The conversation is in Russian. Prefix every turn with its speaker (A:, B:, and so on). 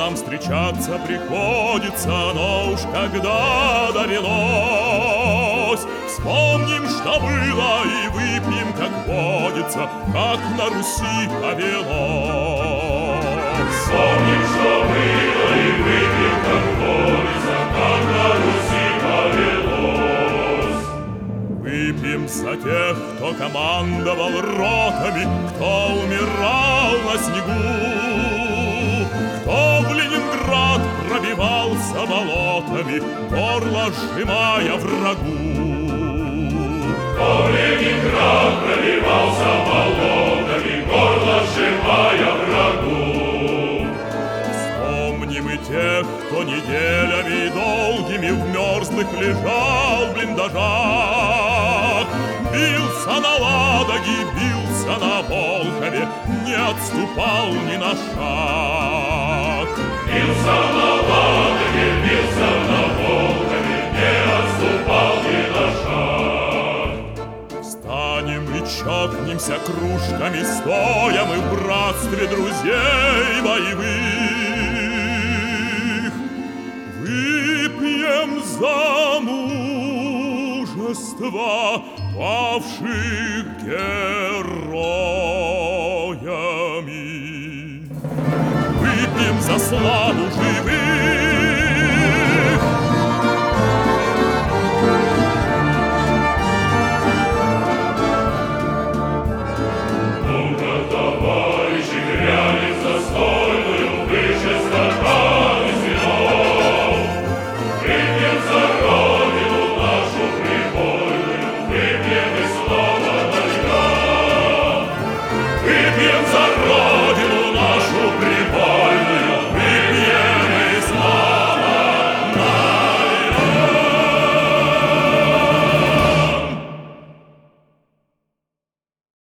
A: нам встречаться приходится, но уж когда довелось, вспомним, что было, и выпьем, как водится, как на Руси повелось.
B: Вспомним, что было, и выпьем, как водится, как на Руси повелось.
A: Выпьем за тех, кто командовал ротами, кто умирал на снегу, кто в Ленинград пробивался болотами, горло сжимая врагу.
B: Кто в Ленинград пробивался болотами, горло сжимая врагу.
A: Вспомним и тех, кто неделями долгими в мерзлых лежал в блиндажах, бился на Ладоге, бился на Волхове, не отступал ни на шаг.
B: Бился на Ладоге, бился на Волхове, не отступал ни на шаг.
A: Встанем и чокнемся кружками стоя мы в братстве друзей боевых. Выпьем за мужество павших героями. Выпьем за славу живых